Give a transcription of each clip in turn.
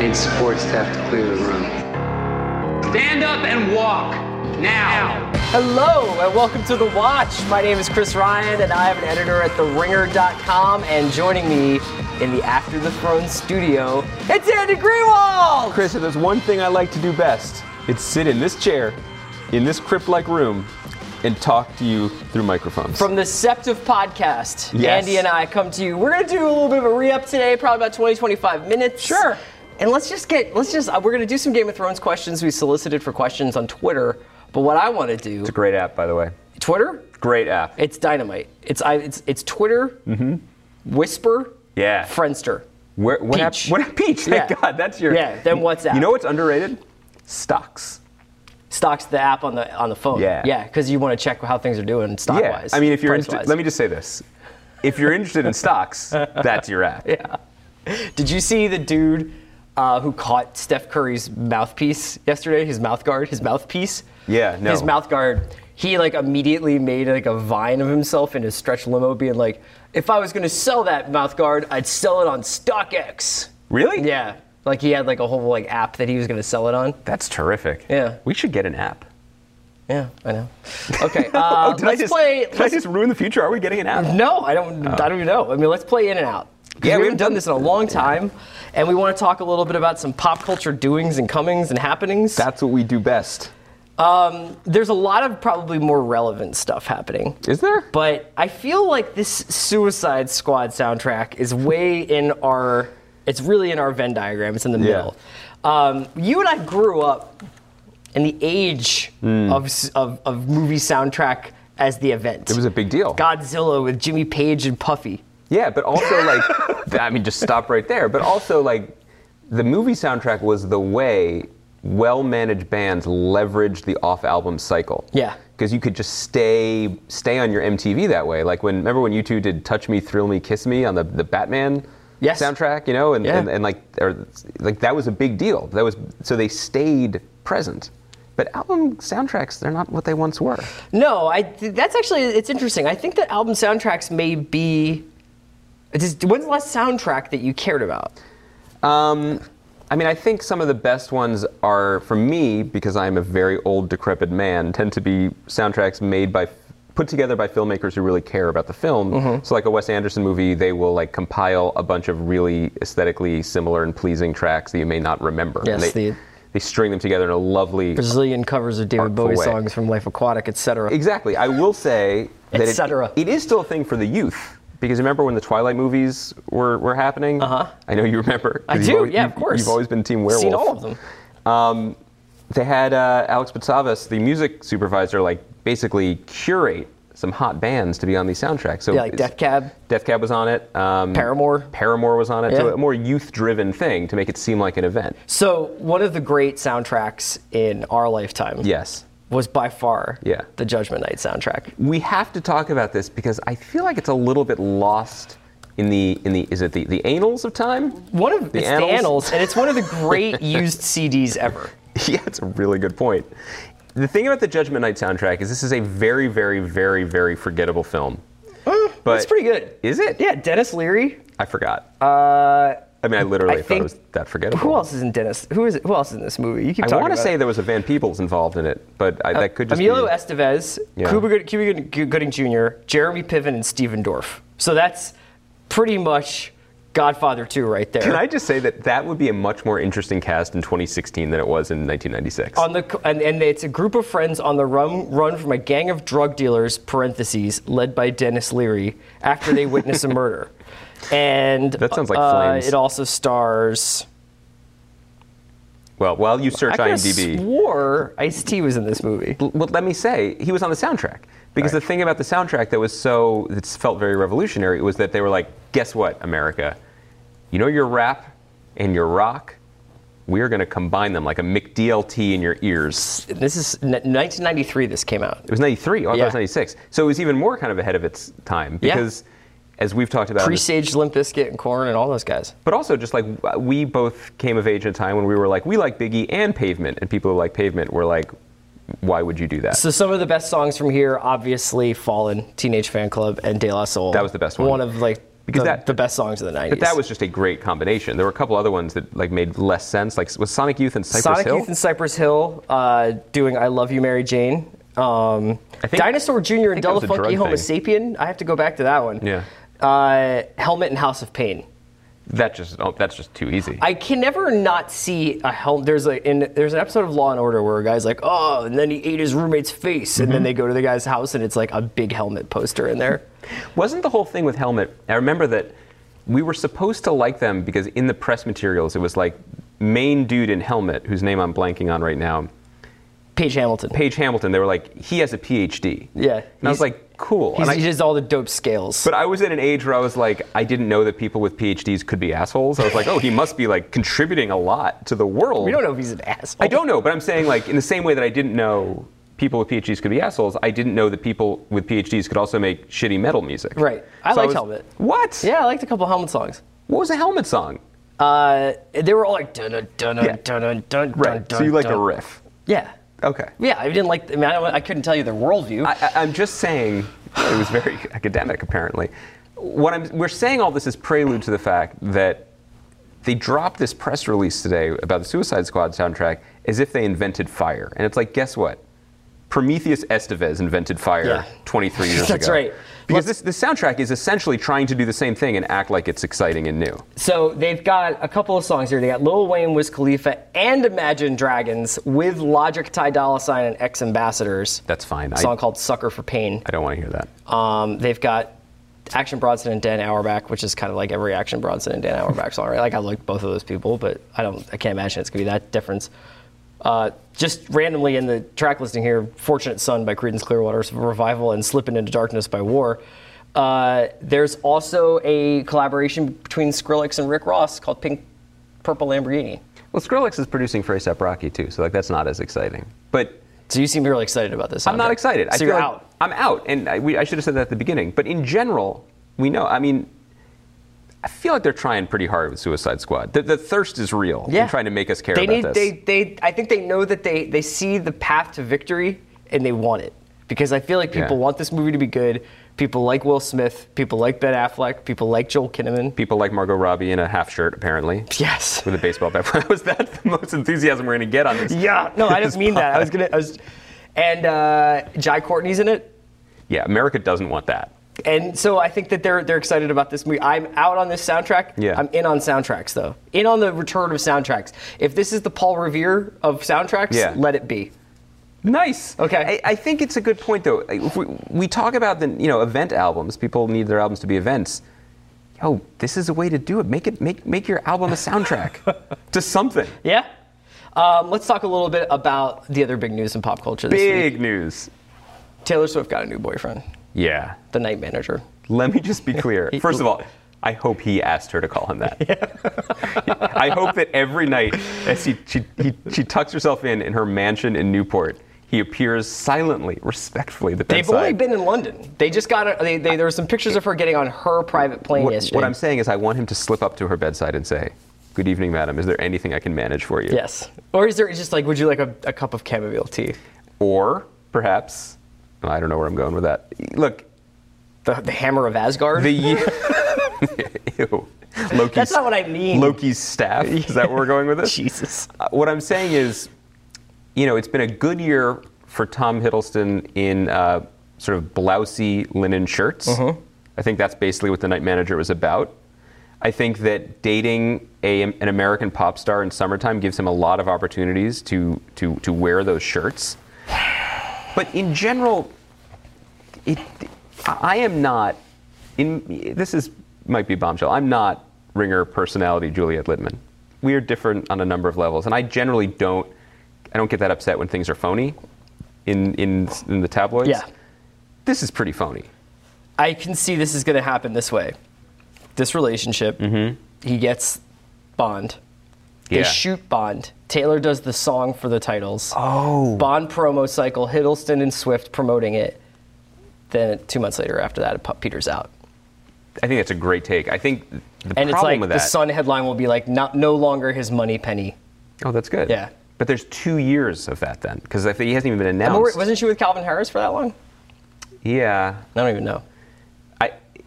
need support staff to clear the room. Stand up and walk, now. Hello, and welcome to The Watch. My name is Chris Ryan, and I am an editor at TheRinger.com, and joining me in the After the Throne studio, it's Andy Greenwald! Chris, if there's one thing I like to do best, it's sit in this chair, in this crypt-like room, and talk to you through microphones. From the Septive Podcast, Yes. Andy and I come to you. We're going to do a little bit of a re-up today, probably about 20, 25 minutes. Sure. And we're going to do some Game of Thrones questions. We solicited for questions on Twitter, but what I want to do... It's a great app, by the way. Twitter? Great app. It's dynamite. It's Twitter, Whisper, Yeah. Friendster. Peach. Peach, thank Yeah. God, that's your... Yeah, then WhatsApp. You know what's underrated? Stocks. Stocks, the app on the phone. Yeah. Because you want to check how things are doing stock-wise. Yeah, I mean, if you're price-wise. interested, let me just say this. If you're interested in stocks, that's your app. Yeah. Did you see the dude who caught Steph Curry's mouthpiece yesterday? His mouthpiece? Yeah, no. His mouth guard. He immediately made a vine of himself in his stretch limo, being like, if I was going to sell that mouth guard, I'd sell it on StockX. Really? Yeah. He had a whole app that he was going to sell it on. That's terrific. Yeah. We should get an app. Yeah, I know. Okay, Did I let's just ruin the future? Are we getting an app? No, I don't even know. I mean, let's play In and Out. Yeah, we haven't done this in a long time, and we want to talk a little bit about some pop culture doings and comings and happenings. That's what we do best. There's a lot of probably more relevant stuff happening. Is there? But I feel like this Suicide Squad soundtrack is it's really in our Venn diagram. It's in the middle. You and I grew up in the age of movie soundtrack as the event. It was a big deal. Godzilla with Jimmy Page and Puffy. Yeah, but also just stop right there. But also the movie soundtrack was the way well-managed bands leveraged the off-album cycle. Yeah. Because you could just stay on your MTV that way. Remember when U2 did "Touch Me, Thrill Me, Kiss Me" on the Batman soundtrack, and that was a big deal. So they stayed present. But album soundtracks, they're not what they once were. No, that's actually, it's interesting. I think that album soundtracks may be... When's the last soundtrack that you cared about? I think some of the best ones are, for me, because I'm a very old, decrepit man, tend to be soundtracks put together by filmmakers who really care about the film. Mm-hmm. So a Wes Anderson movie, they will compile a bunch of really aesthetically similar and pleasing tracks that you may not remember. Yes, they string them together in a lovely Brazilian covers of David Bowie way. songs from Life Aquatic, etc. Exactly. I will say that it is still a thing for the youth. Because remember when the Twilight movies were happening? Uh-huh. I know you remember. I do, of course. You've always been Team Werewolf. Seen all of them. They had Alex Bitsavas, the music supervisor, basically curate some hot bands to be on these soundtracks. So Death Cab. Death Cab was on it. Paramore was on it. Yeah. So a more youth-driven thing to make it seem like an event. So one of the great soundtracks in our lifetime. Yes. Was by far the Judgment Night soundtrack. We have to talk about this because I feel like it's a little bit lost in the is it the annals of time? It's the annals, and it's one of the great used CDs ever. Yeah, it's a really good point. The thing about the Judgment Night soundtrack is this is a very, very, very, very forgettable film. But it's pretty good. Is it? Yeah, Dennis Leary. I forgot. I literally thought it was that forgettable. Who else is in Dennis? Who else is in this movie? You keep talking about. I want to say there was a Van Peebles involved in it, but that could just Emilio be... Estevez, Cuba Gooding Jr., Jeremy Piven, and Stephen Dorff. So that's pretty much Godfather 2 right there. Can I just say that would be a much more interesting cast in 2016 than it was in 1996? And it's a group of friends on the run from a gang of drug dealers, led by Dennis Leary, after they witness a murder. And that sounds like Flames. It also stars... Well, while you search I IMDb... swore Ice-T was in this movie. Well, let me say, he was on the soundtrack. Because the thing about the soundtrack that felt very revolutionary was that they were like, guess what, America? You know your rap and your rock? We are going to combine them like a McDLT in your ears. This is 1993 this came out. It was 93. Oh, I thought it was 96. So it was even more kind of ahead of its time. Because... As we've talked about... Presaged Limp Bizkit and Korn and all those guys. But also just we both came of age at a time when we were like, we like Biggie and Pavement. And people who like Pavement were like, why would you do that? So some of the best songs from here, obviously Fallen, Teenage Fan Club, and De La Soul. That was the best one. One of Because the best songs of the 90s. But that was just a great combination. There were a couple other ones that like made less sense. Like was Sonic Youth and Cypress Hill? Sonic Youth and Cypress Hill doing "I Love You, Mary Jane." Dinosaur Jr. and Della Funky Homo Sapien. I have to go back to that one. Yeah. Helmet and House of Pain. That's just too easy. I can never not see a helmet. There's an episode of Law and Order where a guy's like, oh, and then he ate his roommate's face, and then they go to the guy's house and it's like a big Helmet poster in there. Wasn't the whole thing with Helmet? I remember that we were supposed to like them because in the press materials it was like main dude in Helmet, whose name I'm blanking on right now. Page Hamilton. Page Hamilton. They were like, he has a PhD. Yeah. And I was like, cool. He does all the dope scales. But I was at an age where I was like, I didn't know that people with PhDs could be assholes. I was like, oh, he must be like contributing a lot to the world. We don't know if he's an asshole. I don't know, but I'm saying like in the same way that I didn't know people with PhDs could be assholes, I didn't know that people with PhDs could also make shitty metal music. Right. I liked Helmet. What? Yeah, I liked a couple Helmet songs. What was a Helmet song? They were all like dun dun dun dun dun dun. Right. So you like a riff? Yeah. Okay. Yeah, I didn't like. I mean, I couldn't tell you their worldview. I'm just saying it was very academic, apparently. We're saying all this is prelude to the fact that they dropped this press release today about the Suicide Squad soundtrack as if they invented fire, and it's like, guess what? Prometheus Estevez invented fire 23 years ago. That's right. Because this soundtrack is essentially trying to do the same thing and act like it's exciting and new. So they've got a couple of songs here. They got Lil Wayne, Wiz Khalifa, and Imagine Dragons with Logic, Ty Dolla $ign, and X Ambassadors. That's fine. A song called Sucker for Pain. I don't want to hear that. They've got Action Bronson and Dan Auerbach, which is kind of like every Action Bronson and Dan Auerbach song, right? Like I like both of those people, but I can't imagine it's gonna be that difference. Just randomly in the track listing here, Fortunate Son by Creedence Clearwater Revival and Slippin' Into Darkness by War. There's also a collaboration between Skrillex and Rick Ross called Pink Purple Lamborghini. Well, Skrillex is producing for A$AP Rocky too, so like that's not as exciting. But so you seem really excited about this. I'm not excited. So you're out. I'm out, and I should have said that at the beginning. But in general, we know. I mean, I feel like they're trying pretty hard with Suicide Squad. The thirst is real. Yeah. In trying to make us care about this. I think they know that they see the path to victory and they want it. Because I feel like people want this movie to be good. People like Will Smith. People like Ben Affleck. People like Joel Kinnaman. People like Margot Robbie in a half shirt, apparently. Yes. With a baseball bat. Was that the most enthusiasm we're going to get on this? Yeah. No, I didn't mean that. And Jai Courtney's in it. Yeah, America doesn't want that. And so I think that they're excited about this movie. I'm out on this soundtrack. Yeah. I'm in on soundtracks, though. In on the return of soundtracks. If this is the Paul Revere of soundtracks, let it be. Nice. Okay. I think it's a good point, though. If we talk about the event albums. People need their albums to be events. Yo, this is a way to do it. Make your album a soundtrack to something. Yeah. Let's talk a little bit about the other big news in pop culture this week. Big news. Taylor Swift got a new boyfriend. Yeah. The night manager. Let me just be clear. First of all, I hope he asked her to call him that. Yeah. I hope that every night as she tucks herself in her mansion in Newport, he appears silently, respectfully at the bedside. They've only been in London. They just got there were some pictures of her getting on her private plane yesterday. What I'm saying is I want him to slip up to her bedside and say, "Good evening, madam. Is there anything I can manage for you?" Yes. Or is there just like, would you like a cup of chamomile tea? Or perhaps, I don't know where I'm going with that. Look. The Hammer of Asgard? Ew. Loki's, that's not what I mean. Loki's staff? Is that where we're going with this? Jesus. What I'm saying is, it's been a good year for Tom Hiddleston in sort of blousy linen shirts. Mm-hmm. I think that's basically what The Night Manager was about. I think that dating an American pop star in summertime gives him a lot of opportunities to wear those shirts. But in general, I am not, might be bombshell, I'm not ringer personality Juliet Lidman. We are different on a number of levels, and I generally don't get that upset when things are phony in the tabloids. Yeah. This is pretty phony. I can see this is going to happen this way. This relationship, he gets Bond. They shoot Bond. Taylor does the song for the titles. Oh. Bond promo cycle, Hiddleston and Swift promoting it. Then 2 months later after that, it peters out. I think that's a great take. I think the and problem it's like with the that... Sun headline will be like, no longer his money penny. Oh, that's good. Yeah. But there's 2 years of that then, because I think he hasn't even been announced. Wasn't she with Calvin Harris for that long? Yeah. I don't even know.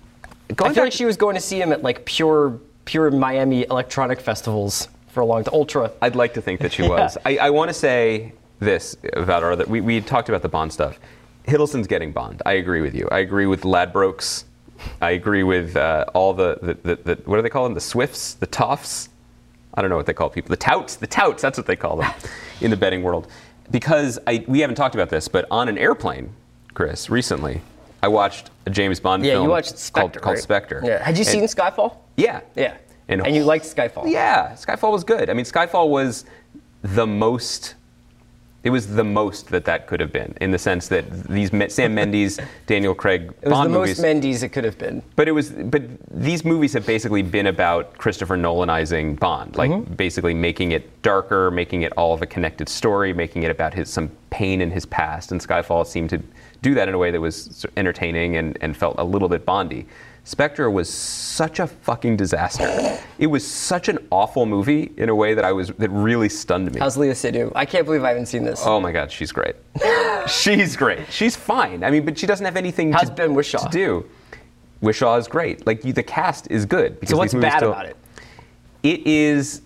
I feel like she was going to see him at like pure Miami electronic festivals for a long time. Ultra. I'd like to think that she was. I want to say this about our other. We talked about the Bond stuff. Hiddleston's getting Bond. I agree with you. I agree with Ladbrokes. I agree with all the what do they call them? The Swifts, the Toffs. I don't know what they call people. The touts. That's what they call them in the betting world. Because we haven't talked about this, but on an airplane, Chris, recently, I watched a James Bond film you watched Spectre, called right? Spectre. Yeah. Had you seen Skyfall? Yeah. Yeah. And you liked Skyfall? Yeah, Skyfall was good. I mean, Skyfall was the most. It was the most that could have been, in the sense that these Sam Mendes, Daniel Craig It was Bond the movies. most Mendes it could have been. But these movies have basically been about Christopher Nolanizing Bond, like basically making it darker, making it all of a connected story, making it about some pain in his past. And Skyfall seemed to do that in a way that was entertaining and felt a little bit Bondy. Spectre was such a fucking disaster. It was such an awful movie in a way that really stunned me. How's Lea Seydoux? I can't believe I haven't seen this. Oh my God, she's great. She's great. She's fine. I mean, but she doesn't have anything How's Ben Whishaw? to do. Whishaw is great. Like, the cast is good. Because So what's these movies bad about it? It is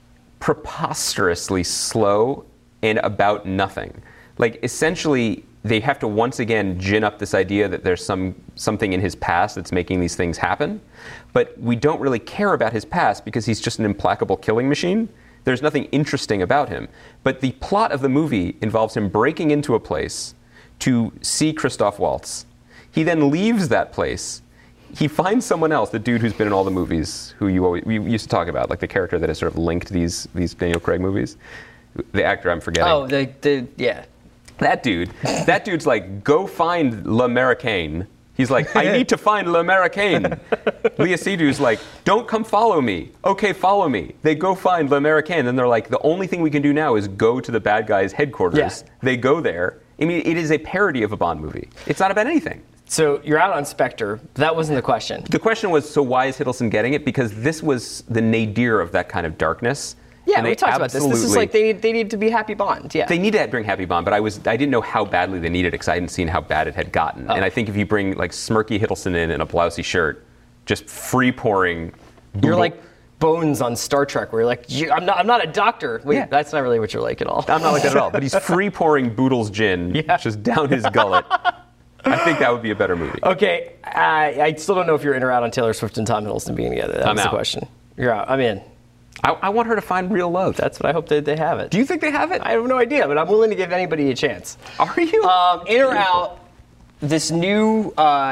preposterously slow and about nothing. Like, essentially, they have to once again gin up this idea that there's something in his past that's making these things happen. But we don't really care about his past because he's just an implacable killing machine. There's nothing interesting about him. But the plot of the movie involves him breaking into a place to see Christoph Waltz. He then leaves that place. He finds someone else, the dude who's been in all the movies, who we used to talk about, like the character that has sort of linked these Daniel Craig movies. The actor I'm forgetting. Oh, yeah. That dude's like, go find L'Americaine. He's like, I need to find L'Americaine. Lea Seydoux's like, don't come follow me. Okay, follow me. They go find L'Americaine. Then they're like, the only thing we can do now is go to the bad guy's headquarters. Yeah. They go there. I mean, it is a parody of a Bond movie. It's not about anything. So you're out on Spectre. That wasn't the question. The question was, so why is Hiddleston getting it? Because this was the nadir of that kind of darkness. Yeah, we talked about this. This is like they need to be Happy Bond. Yeah. They need to bring Happy Bond, but I didn't know how badly they needed it because I hadn't seen how bad it had gotten. And I think if you bring like smirky Hiddleston in a blousy shirt, just free pouring, you're like Bones on Star Trek, where you're like, I'm not a doctor. Wait, that's not really what you're like at all. I'm not like that at all. But he's free pouring Boodle's gin just down his gullet. I think that would be a better movie. Okay, I still don't know if you're in or out on Taylor Swift and Tom Hiddleston being together. That's the question. You're out. I'm in. I want her to find real love. That's what I hope they have it. Do you think they have it? I have no idea, but I'm willing to give anybody a chance. Are you? In or out, this new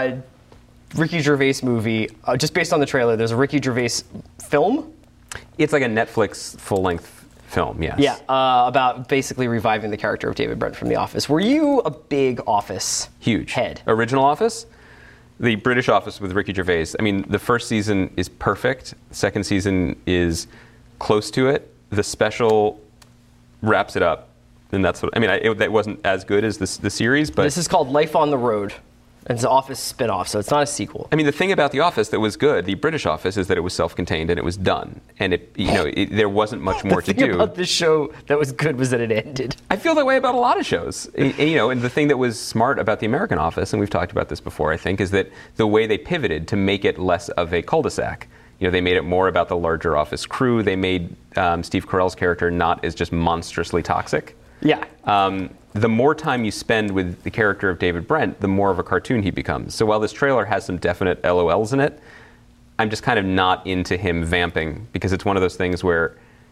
Ricky Gervais movie, just based on the trailer, there's a Ricky Gervais film. It's like a Netflix full-length film, yes. Yeah, about basically reviving the character of David Brent from The Office. Were you a big Office head? Original Office? The British Office with Ricky Gervais. I mean, the first season is perfect. The second season is close to it. The special wraps it up, and that's what I mean. That wasn't as good as the series, but this is called Life on the Road. It's an Office spin-off, so it's not a sequel. I mean, the thing about The Office that was good, the British Office, is that it was self-contained and it was done, and there wasn't much more to do. The thing about this show that was good was that it ended. I feel that way about a lot of shows. And the thing that was smart about the American Office, and we've talked about this before, I think, is that the way they pivoted to make it less of a cul-de-sac. They made it more about the larger Office crew. They made Steve Carell's character not as just monstrously toxic. Yeah. The more time you spend with the character of David Brent, the more of a cartoon he becomes. So while this trailer has some definite LOLs in it, I'm just kind of not into him vamping, because it's one of those things where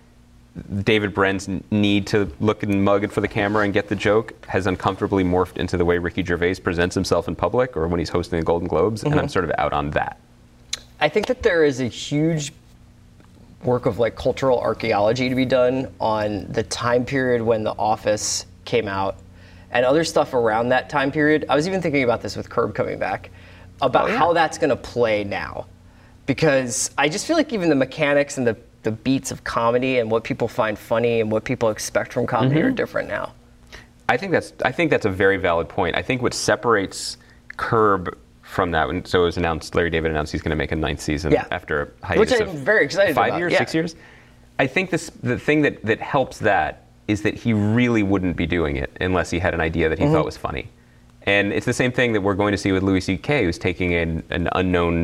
David Brent's need to look and mug for the camera and get the joke has uncomfortably morphed into the way Ricky Gervais presents himself in public or when he's hosting the Golden Globes, and I'm sort of out on that. I think that there is a huge work of like cultural archaeology to be done on the time period when The Office came out and other stuff around that time period. I was even thinking about this with Curb coming back, about how that's going to play now. Because I just feel like even the mechanics and the beats of comedy and what people find funny and what people expect from comedy are different now. I think that's a very valid point. I think what separates Curb from that, so it was announced, Larry David announced he's going to make a 9th season after a hiatus which I'm very excited about. 5 years, 6 years. I think the thing that helps that is that he really wouldn't be doing it unless he had an idea that he thought was funny. And it's the same thing that we're going to see with Louis C.K., who's taking an unknown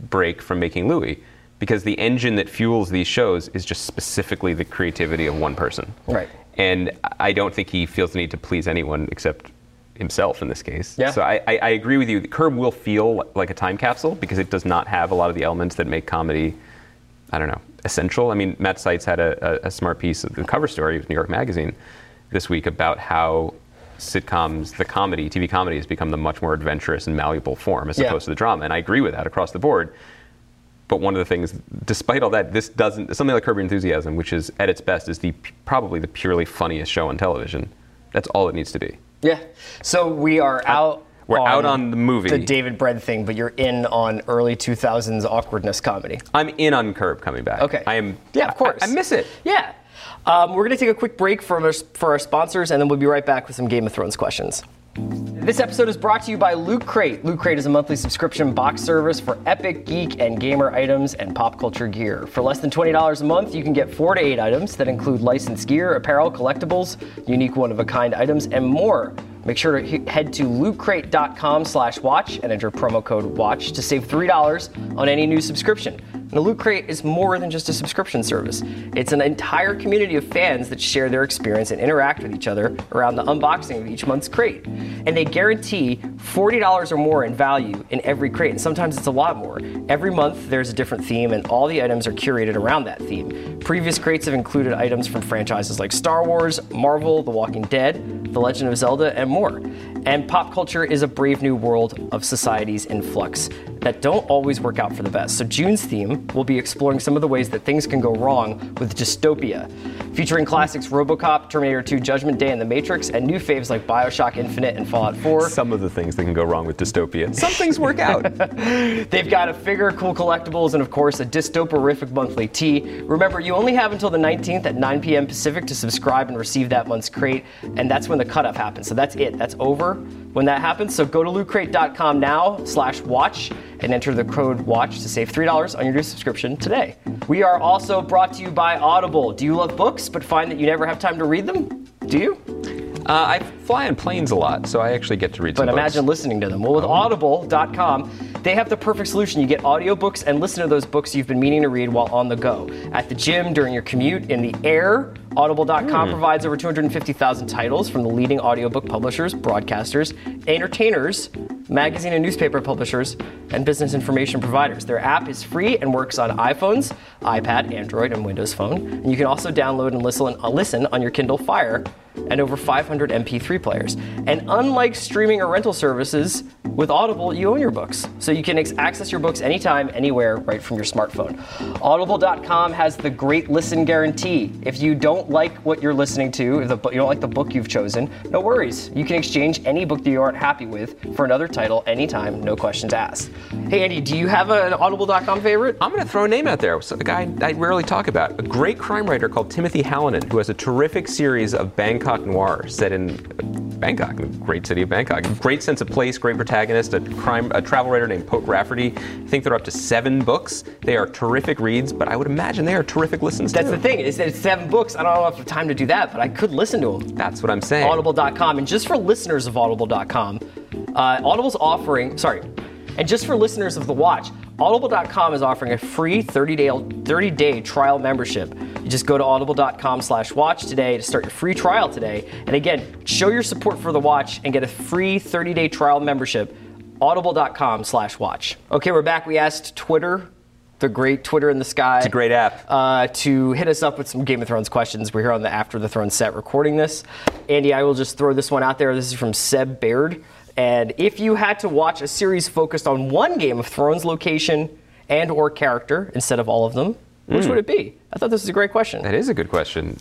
break from making Louis, because the engine that fuels these shows is just specifically the creativity of one person. Right. And I don't think he feels the need to please anyone except himself in this case. Yeah. So I agree with you. Curb will feel like a time capsule because it does not have a lot of the elements that make comedy, I don't know, essential. I mean, Matt Seitz had a smart piece of the cover story of New York Magazine this week about how sitcoms, the comedy, TV comedy, has become the much more adventurous and malleable form as opposed to the drama. And I agree with that across the board. But one of the things, despite all that, this doesn't, something like Curb Your Enthusiasm, which is at its best is probably the purely funniest show on television. That's all it needs to be. Yeah. So we are out. We're out on the movie. The David Brent thing, but you're in on early 2000s awkwardness comedy. I'm in on Curb coming back. Okay. I am. Yeah, of course. I miss it. Yeah. We're going to take a quick break for our sponsors, and then we'll be right back with some Game of Thrones questions. This episode is brought to you by Loot Crate. Loot Crate is a monthly subscription box service for epic, geek, and gamer items and pop culture gear. For less than $20 a month, you can get 4 to 8 items that include licensed gear, apparel, collectibles, unique one-of-a-kind items, and more. Make sure to head to lootcrate.com/watch and enter promo code WATCH to save $3 on any new subscription. And the Loot Crate is more than just a subscription service. It's an entire community of fans that share their experience and interact with each other around the unboxing of each month's crate. And they guarantee $40 or more in value in every crate, and sometimes it's a lot more. Every month there's a different theme, and all the items are curated around that theme. Previous crates have included items from franchises like Star Wars, Marvel, The Walking Dead, The Legend of Zelda, and more. And pop culture is a brave new world of societies in flux that don't always work out for the best. So June's theme will be exploring some of the ways that things can go wrong with dystopia, featuring classics RoboCop, Terminator 2, Judgment Day, and The Matrix, and new faves like BioShock Infinite and Fallout 4. Some of the things that can go wrong with dystopia. Some things work out. They've got a figure, cool collectibles, and of course a dystoporific monthly tee. Remember, you only have until the 19th at 9 p.m. Pacific to subscribe and receive that month's crate, and that's when the cutoff happens. So that's it. That's over when that happens. So go to lootcrate.com now/watch and enter the code WATCH to save $3 on your new subscription today. We are also brought to you by Audible. Do you love books but find that you never have time to read them? Do you? I fly on planes a lot, so I actually get to read some But books. imagine listening to them. Well, with Audible.com, they have the perfect solution. You get audiobooks and listen to those books you've been meaning to read while on the go. At the gym, during your commute, in the air, Audible.com provides over 250,000 titles from the leading audiobook publishers, broadcasters, entertainers, magazine and newspaper publishers, and business information providers. Their app is free and works on iPhones, iPad, Android, and Windows Phone. And you can also download and listen on your Kindle Fire and over 500 MP3 players. And unlike streaming or rental services, with Audible, you own your books. So you can access your books anytime, anywhere, right from your smartphone. Audible.com has the Great Listen Guarantee. If you don't like what you're listening to, if you don't like the book you've chosen, no worries. You can exchange any book that you aren't happy with for another title anytime, no questions asked. Hey, Andy, do you have an Audible.com favorite? I'm going to throw a name out there. So a guy I rarely talk about. A great crime writer called Timothy Hallinan, who has a terrific series of Bangkok noir set in Bangkok, the great city of Bangkok. Great sense of place, great protagonist, a travel writer named Poke Rafferty. I think they're up to 7 books. They are terrific reads, but I would imagine they are terrific listens That's too. the thing, is that it's 7 books. I don't know if I have time to do that, but I could listen to them. That's what I'm saying. Audible.com. And just for listeners of Audible.com, Audible's offering, and just for listeners of The Watch, Audible.com is offering a free 30-day trial membership. You just go to audible.com/watch today to start your free trial today. And again, show your support for The Watch and get a free 30-day trial membership. Audible.com/watch. Okay, we're back. We asked Twitter, the great Twitter in the sky. It's a great app. To hit us up with some Game of Thrones questions. We're here on the After the Throne set recording this. Andy, I will just throw this one out there. This is from Seb Baird. And if you had to watch a series focused on one Game of Thrones location and or character instead of all of them, which would it be? I thought this was a great question. That is a good question.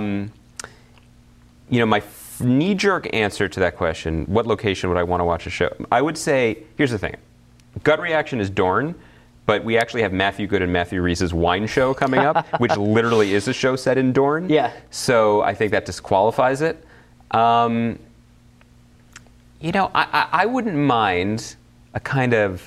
My knee-jerk answer to that question, what location would I want to watch a show? I would say, here's the thing. Gut reaction is Dorne, but we actually have Matthew Good and Matthew Reese's wine show coming up, which literally is a show set in Dorne. Yeah. So I think that disqualifies it. I wouldn't mind a kind of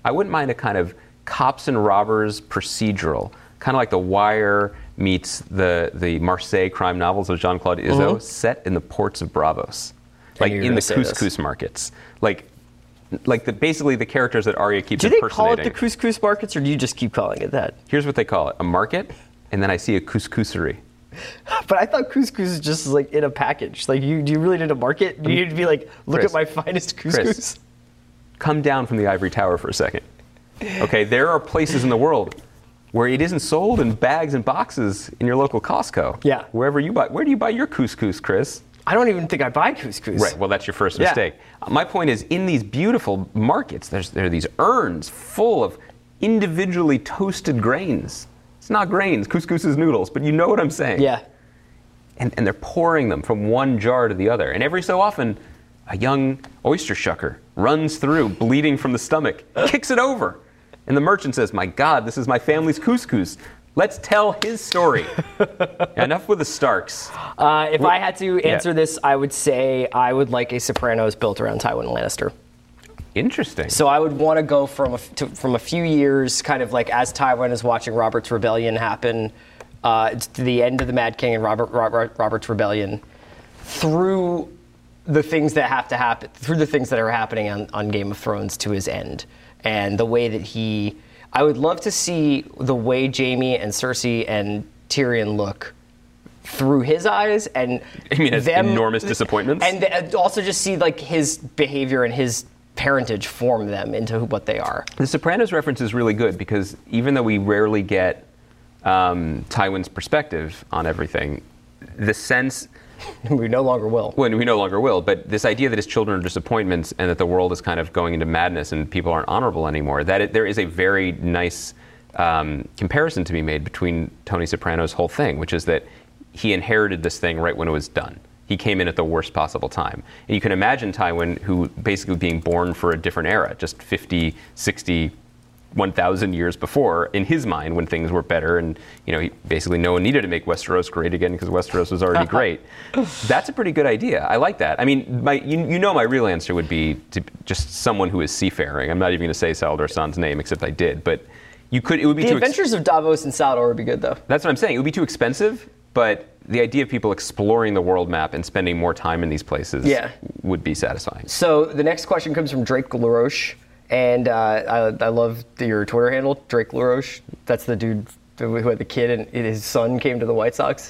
cops and robbers procedural, kind of like The Wire meets the Marseille crime novels of Jean-Claude Izzo, set in the ports of Bravos, like in the couscous markets. Like, like basically the characters that Arya keeps Do they impersonating. call it the couscous markets, or do you just keep calling it that? Here's what they call it: a market, and then I see a couscouserie. But I thought couscous is just like in a package. Like, do you really need a market? Do you need to be like, look Chris, at my finest couscous? Chris, come down from the ivory tower for a second. Okay, there are places in the world where it isn't sold in bags and boxes in your local Costco. Yeah. Wherever you buy. Where do you buy your couscous, Chris? I don't even think I buy couscous. Right. Well, that's your first Yeah. mistake. My point is, in these beautiful markets, there are these urns full of individually toasted grains. It's not grains. Couscous is noodles, but you know what I'm saying. Yeah. And they're pouring them from one jar to the other. And every so often, a young oyster shucker runs through, bleeding from the stomach, kicks it over. And the merchant says, "My God, this is my family's couscous. Let's tell his story." Enough with the Starks. If I had to answer this, I would say I would like a Sopranos built around Tywin Lannister. Interesting. So I would want to go from a few years, kind of like as Tywin is watching Robert's Rebellion happen, to the end of the Mad King and Robert's Rebellion, through the things that have to happen, through the things that are happening on Game of Thrones to his end, and the way that I would love to see the way Jaime and Cersei and Tyrion look through his eyes, and I mean, as enormous disappointments, and also just see like his behavior and his parentage form them into what they are. The Sopranos reference is really good because even though we rarely get Tywin's perspective on everything, the sense... we no longer will. Well, we no longer will, but this idea that his children are disappointments and that the world is kind of going into madness and people aren't honorable anymore, there is a very nice comparison to be made between Tony Soprano's whole thing, which is that he inherited this thing right when it was done. He came in at the worst possible time. And you can imagine Tywin, who basically being born for a different era, just 50, 60, 1,000 years before, in his mind, when things were better, and basically no one needed to make Westeros great again because Westeros was already great. That's a pretty good idea. I like that. I mean, my real answer would be to just someone who is seafaring. I'm not even going to say Salladhor Saan's name, except I did. But it would be The Adventures of Davos and Salladhor would be good, though. That's what I'm saying. It would be too expensive. But the idea of people exploring the world map and spending more time in these places would be satisfying. So the next question comes from Drake LaRoche, and I love your Twitter handle, Drake LaRoche. That's the dude who had the kid and his son came to the White Sox.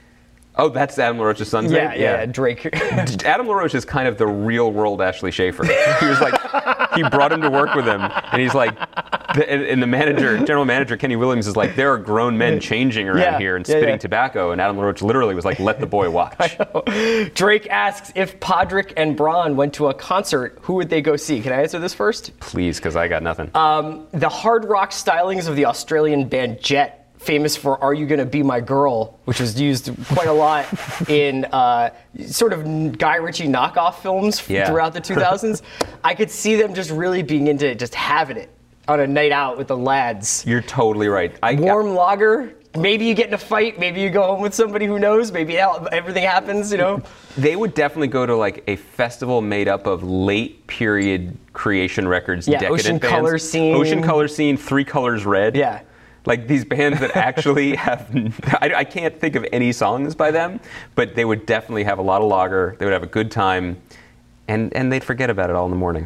Oh, that's Adam LaRoche's son's name? Yeah, Drake. Adam LaRoche is kind of the real world Ashley Schaefer. He was like, he brought him to work with him, and he's like, and the general manager, Kenny Williams, is like, there are grown men changing around here and spitting tobacco, and Adam LaRoche literally was like, let the boy watch. Drake asks, if Podrick and Bronn went to a concert, who would they go see? Can I answer this first? Please, because I got nothing. The hard rock stylings of the Australian band Jet, famous for Are You Gonna Be My Girl, which was used quite a lot in sort of Guy Ritchie knockoff films throughout the 2000s. I could see them just really being into just having it on a night out with the lads. You're totally right. Warm lager. Maybe you get in a fight. Maybe you go home with somebody who knows. Maybe everything happens, They would definitely go to like a festival made up of late period Creation Records decadent Ocean bands. Color Scene. Ocean Color Scene, Three Colors Red. Yeah. Like these bands that actually have, I can't think of any songs by them, but they would definitely have a lot of lager. They would have a good time, and they'd forget about it all in the morning.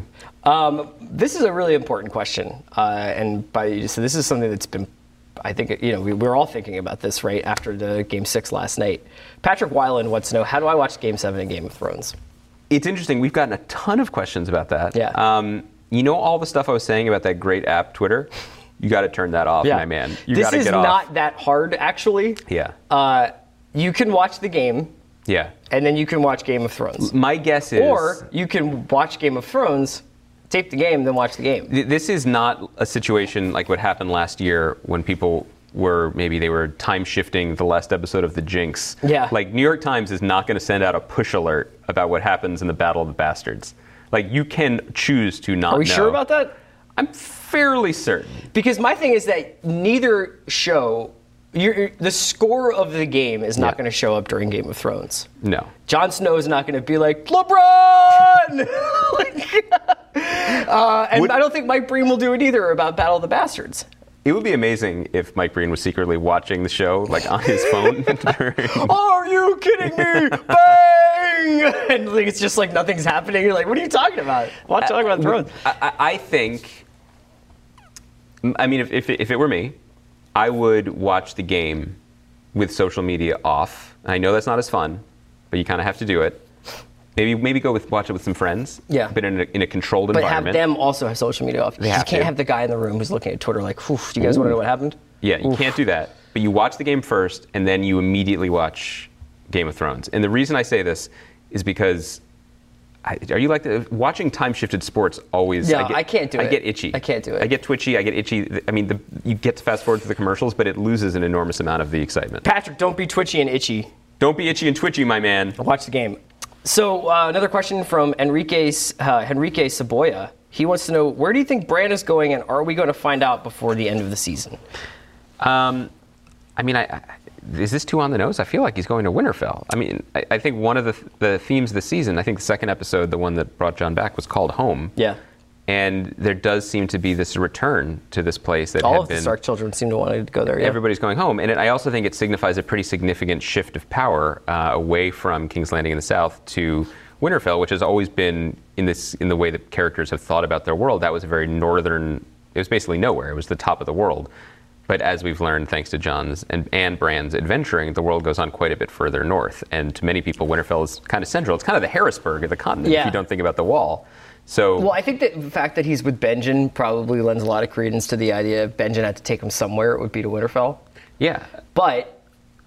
This is a really important question, so this is something that's been, I think, we're all thinking about this right after the Game 6 last night. Patrick Weiland wants to know, how do I watch Game 7 in Game of Thrones? It's interesting. We've gotten a ton of questions about that. Yeah. All the stuff I was saying about that great app, Twitter? You got to turn that off, my man. You got to get off. This is not that hard, actually. Yeah. You can watch the game. Yeah. And then you can watch Game of Thrones. My guess is... Or you can watch Game of Thrones, tape the game, then watch the game. This is not a situation like what happened last year when people they were time shifting the last episode of The Jinx. Yeah. Like, New York Times is not going to send out a push alert about what happens in the Battle of the Bastards. Like, you can choose to not know. Are we sure about that? I'm fairly certain. Because my thing is that neither show, the score of the game is not going to show up during Game of Thrones. No. Jon Snow is not going to be like, LeBron! I don't think Mike Breen will do it either about Battle of the Bastards. It would be amazing if Mike Breen was secretly watching the show, like on his phone. Are you kidding me? Bang! and like it's just like nothing's happening. You're like, what are you talking about? Why talking about Thrones? I think. I mean, if it were me, I would watch the game with social media off. I know that's not as fun, but you kind of have to do it. Maybe watch it with some friends. Yeah. But in a controlled But environment. have them also have social media off. You have can't to. have the guy in the room who's looking at Twitter like, "Oof, do you guys want to know what happened?" Yeah, you can't do that. But you watch the game first, and then you immediately watch Game of Thrones. And the reason I say this is because, are you like watching time-shifted sports always? Yeah, I can't do it. I get itchy. I can't do it. I get twitchy. I get itchy. I mean, you get to fast forward to the commercials, but it loses an enormous amount of the excitement. Patrick, don't be twitchy and itchy. Don't be itchy and twitchy, my man. Watch the game. So another question from Enrique Saboya. He wants to know, where do you think Bran is going, and are we going to find out before the end of the season? I mean, is this too on the nose? I feel like he's going to Winterfell. I mean, I think one of the themes of the season, I think the second episode, the one that brought John back, was called Home. Yeah. And there does seem to be this return to this place that All had of been. the Stark children seem to want to go there. Yeah. Everybody's going home, and I also think it signifies a pretty significant shift of power away from King's Landing in the south to Winterfell, which has always been in the way that characters have thought about their world. That was a very northern. It was basically nowhere. It was the top of the world. But as we've learned, thanks to Jon's and Bran's adventuring, the world goes on quite a bit further north. And to many people, Winterfell is kind of central. It's kind of the Harrisburg of the continent if you don't think about the wall. So, well, I think that the fact that he's with Benjen probably lends a lot of credence to the idea if Benjen had to take him somewhere, it would be to Winterfell. Yeah. But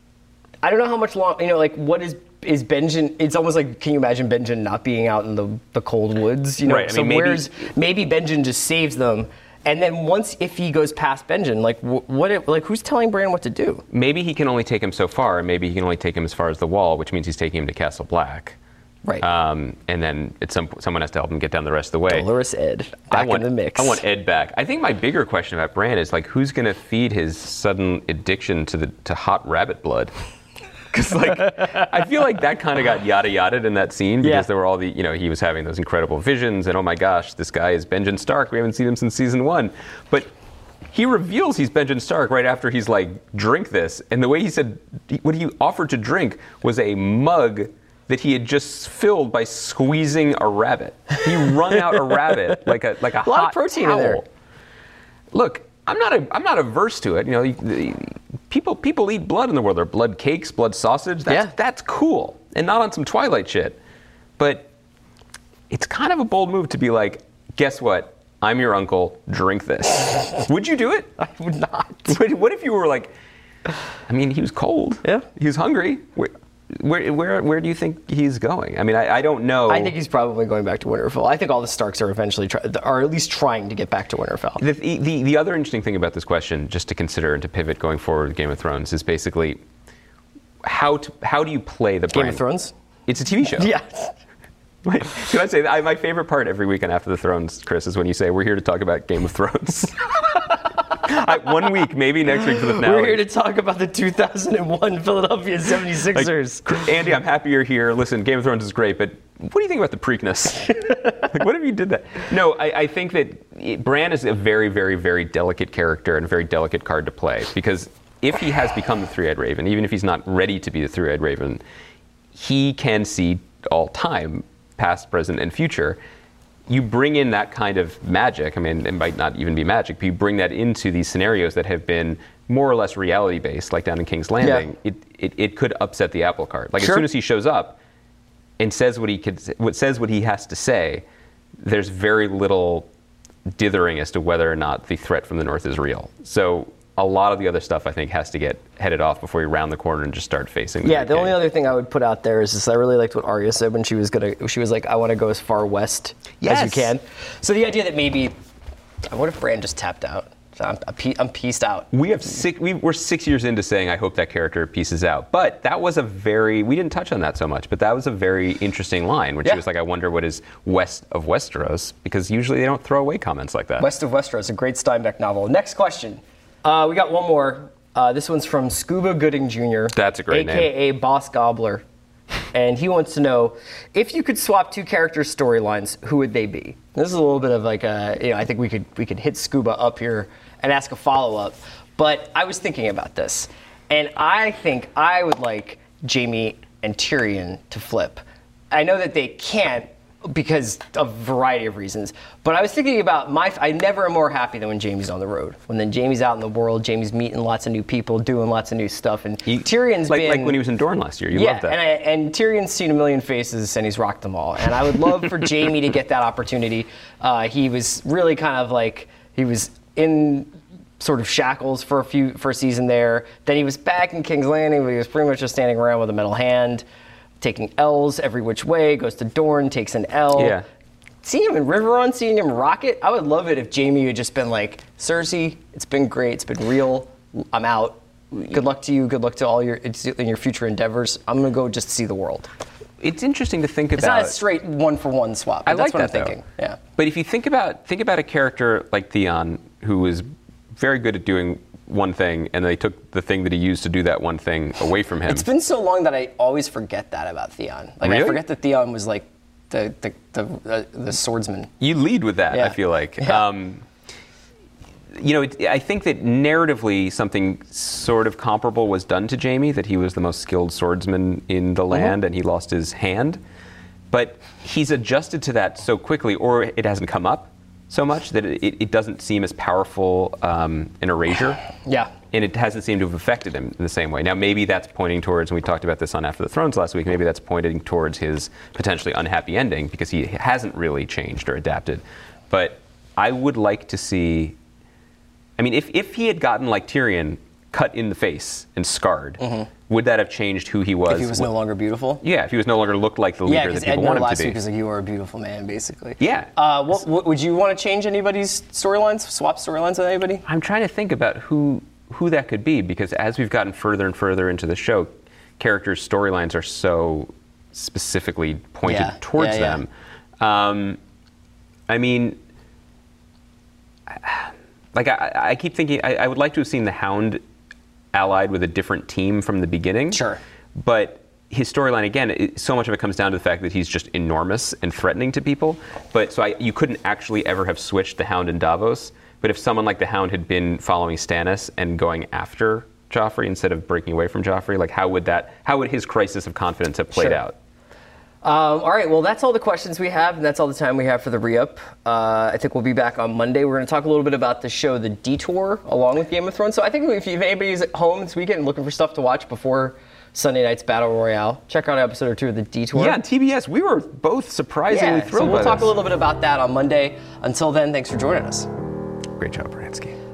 I don't know how much long, like what is Benjen, it's almost like, can you imagine Benjen not being out in the cold woods? Right. I So mean, maybe Benjen just saves them. And then if he goes past Benjen, who's telling Bran what to do? Maybe he can only take him so far, and maybe he can only take him as far as the wall, which means he's taking him to Castle Black. Right. And then someone has to help him get down the rest of the way. Dolorous Ed back in the mix. I want Ed back. I think my bigger question about Bran is who's going to feed his sudden addiction to hot rabbit blood? Because I feel like that kind of got yada-yada'd in that scene because there were all the, he was having those incredible visions and oh my gosh, this guy is Benjen Stark. We haven't seen him since season 1. But he reveals he's Benjen Stark right after he's like, drink this. And the way he said, what he offered to drink was a mug that he had just filled by squeezing a rabbit. He wrung out a rabbit like a lot hot of protein towel. in there. Look, I'm not averse to it. People eat blood in the world. There are blood cakes, blood sausage. That's cool, and not on some Twilight shit. But it's kind of a bold move to be like, guess what? I'm your uncle. Drink this. Would you do it? I would not. What if you were like? I mean, he was cold. Yeah. He was hungry. Where do you think he's going? I mean, I don't know. I think he's probably going back to Winterfell. I think all the Starks are eventually, are at least trying to get back to Winterfell. The other interesting thing about this question, just to consider and to pivot going forward with Game of Thrones, is basically how do you play the Game Bran? of Thrones? It's a TV show. Yeah. Can I say my favorite part every weekend after the Thrones, Chris, is when you say we're here to talk about Game of Thrones. 1 week, maybe next week for the finale. We're here to talk about the 2001 Philadelphia 76ers. Andy, I'm happy you're here. Listen, Game of Thrones is great, but what do you think about the Preakness? What if you did that? No, I think that Bran is a very, very, very delicate character and a very delicate card to play, because if he has become the Three-Eyed Raven, even if he's not ready to be the Three-Eyed Raven, he can see all time, past, present, and future. You bring in that kind of magic, I mean, it might not even be magic, but you bring that into these scenarios that have been more or less reality-based, like down in King's Landing, it could upset the apple cart. Like, as soon as he shows up and says what he has to say, there's very little dithering as to whether or not the threat from the north is real. So a lot of the other stuff, I think, has to get headed off before you round the corner and just start facing the the only other thing I would put out there is I really liked what Arya said when she was like, I want to go as far west as you can. So the idea that maybe, what if Bran just tapped out? So I'm pieced out. We're 6 years into saying I hope that character pieces out. But that was we didn't touch on that so much, but that was a very interesting line when she was like, I wonder what is west of Westeros, because usually they don't throw away comments like that. West of Westeros, a great Steinbeck novel. Next question. We got one more. This one's from Scuba Gooding Jr. That's a great name. AKA Boss Gobbler. And he wants to know, if you could swap two characters' storylines, who would they be? This is a little bit of like I think we could hit Scuba up here and ask a follow-up. But I was thinking about this. And I think I would like Jaime and Tyrion to flip. I know that they can't because of a variety of reasons. But I was thinking about I never am more happy than when Jaime's on the road. When then Jaime's out in the world, Jaime's meeting lots of new people, doing lots of new stuff. And Tyrion's been... Like when he was in Dorne last year. You loved that. And Tyrion's seen a million faces and he's rocked them all. And I would love for Jaime to get that opportunity. He was really kind of like... He was in sort of shackles for a season there. Then he was back in King's Landing, but he was pretty much just standing around with a metal hand, taking L's every which way, goes to Dorne, takes an L. Yeah. Seeing him in Riverrun, seeing him rock it, I would love it if Jaime had just been like, Cersei, it's been great, it's been real, I'm out. Good luck to you, good luck to all in your future endeavors. I'm going to go just see the world. It's interesting to think about. It's not a straight one-for-one swap. I that's like what that, I'm thinking. though. Yeah. But if you think about a character like Theon, who was very good at doing one thing, and they took the thing that he used to do that one thing away from him. It's been so long that I always forget that about Theon. Like really? I forget that Theon was like the swordsman. You lead with that, yeah. I feel like. Yeah. I think that narratively something sort of comparable was done to Jaime, that he was the most skilled swordsman in the land and he lost his hand. But he's adjusted to that so quickly, or it hasn't come up so much that it doesn't seem as powerful an erasure. Yeah. And it hasn't seemed to have affected him in the same way. Now, maybe that's pointing towards, and we talked about this on After the Thrones last week, maybe that's pointing towards his potentially unhappy ending because he hasn't really changed or adapted. But I would like to see, I mean, if he had gotten like Tyrion, cut in the face and scarred, would that have changed who he was? If he was no longer beautiful? Yeah, if he was no longer looked like the leader that people want him to be. Yeah, because last week was like, you are a beautiful man, basically. Yeah. What would you want to change anybody's storylines, swap storylines with anybody? I'm trying to think about who that could be, because as we've gotten further and further into the show, characters' storylines are so specifically pointed towards them. I mean, like I keep thinking, I would like to have seen the Hound allied with a different team from the beginning. Sure. But his storyline, again, so much of it comes down to the fact that he's just enormous and threatening to people. But so you couldn't actually ever have switched the Hound and Davos. But if someone like the Hound had been following Stannis and going after Joffrey instead of breaking away from Joffrey, like how would his crisis of confidence have played out? All right, well, that's all the questions we have, and that's all the time we have for the re-up. I think we'll be back on Monday. We're going to talk a little bit about the show The Detour, along with Game of Thrones. So I think if anybody's at home this weekend looking for stuff to watch before Sunday night's Battle Royale, check out an episode or two of The Detour. Yeah, on TBS. We were both surprisingly thrilled so we'll by talk this. a little bit about that on Monday. Until then, thanks for joining us. Great job, Bransky.